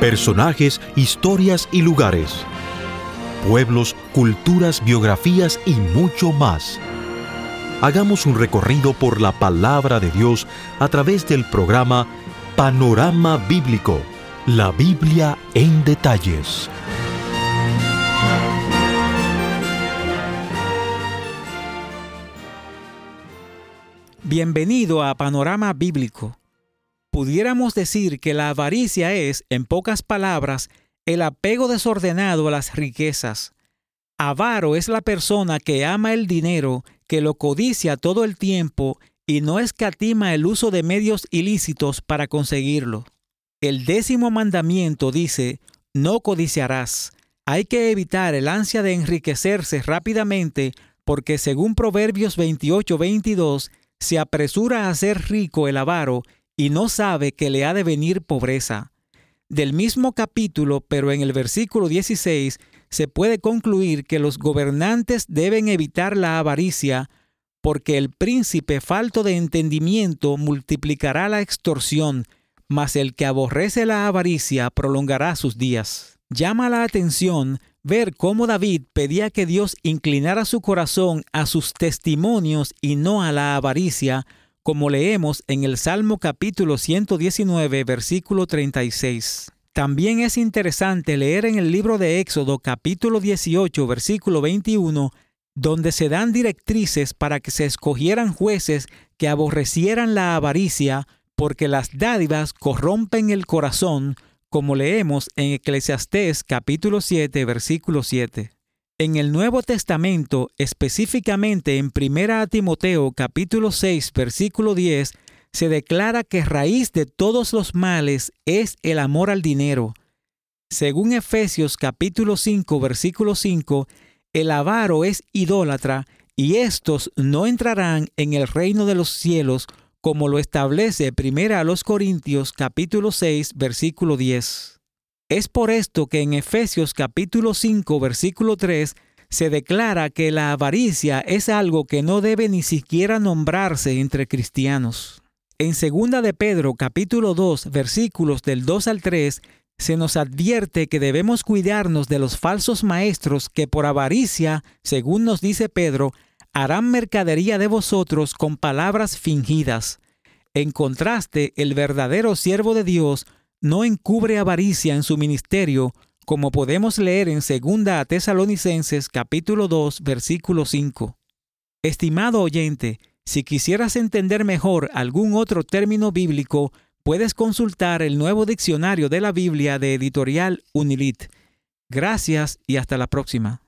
Personajes, historias y lugares. Pueblos, culturas, biografías y mucho más. Hagamos un recorrido por la palabra de Dios a través del programa Panorama Bíblico, la Biblia en detalles. Bienvenido a Panorama Bíblico. Pudiéramos decir que la avaricia es, en pocas palabras, el apego desordenado a las riquezas. Avaro es la persona que ama el dinero, que lo codicia todo el tiempo y no escatima el uso de medios ilícitos para conseguirlo. El 10º mandamiento dice: no codiciarás. Hay que evitar el ansia de enriquecerse rápidamente porque, según Proverbios 28:22, se apresura a ser rico el avaro y no sabe que le ha de venir pobreza. Del mismo capítulo, pero en el versículo 16, se puede concluir que los gobernantes deben evitar la avaricia porque el príncipe falto de entendimiento multiplicará la extorsión, mas el que aborrece la avaricia prolongará sus días. Llama la atención ver cómo David pedía que Dios inclinara su corazón a sus testimonios y no a la avaricia, como leemos en el Salmo capítulo 119, versículo 36. También es interesante leer en el libro de Éxodo capítulo 18, versículo 21, donde se dan directrices para que se escogieran jueces que aborrecieran la avaricia, porque las dádivas corrompen el corazón, como leemos en Eclesiastés capítulo 7, versículo 7. En el Nuevo Testamento, específicamente en 1 Timoteo capítulo 6, versículo 10, se declara que raíz de todos los males es el amor al dinero. Según Efesios capítulo 5, versículo 5, el avaro es idólatra y éstos no entrarán en el reino de los cielos, como lo establece 1 Corintios capítulo 6, versículo 10. Es por esto que en Efesios capítulo 5, versículo 3, se declara que la avaricia es algo que no debe ni siquiera nombrarse entre cristianos. En 2 de Pedro capítulo 2, versículos del 2 al 3, se nos advierte que debemos cuidarnos de los falsos maestros que por avaricia, según nos dice Pedro, harán mercadería de vosotros con palabras fingidas. En contraste, el verdadero siervo de Dios no encubre avaricia en su ministerio, como podemos leer en 2 Tesalonicenses capítulo 2, versículo 5. Estimado oyente, si quisieras entender mejor algún otro término bíblico, puedes consultar el Nuevo Diccionario de la Biblia de Editorial Unilit. Gracias y hasta la próxima.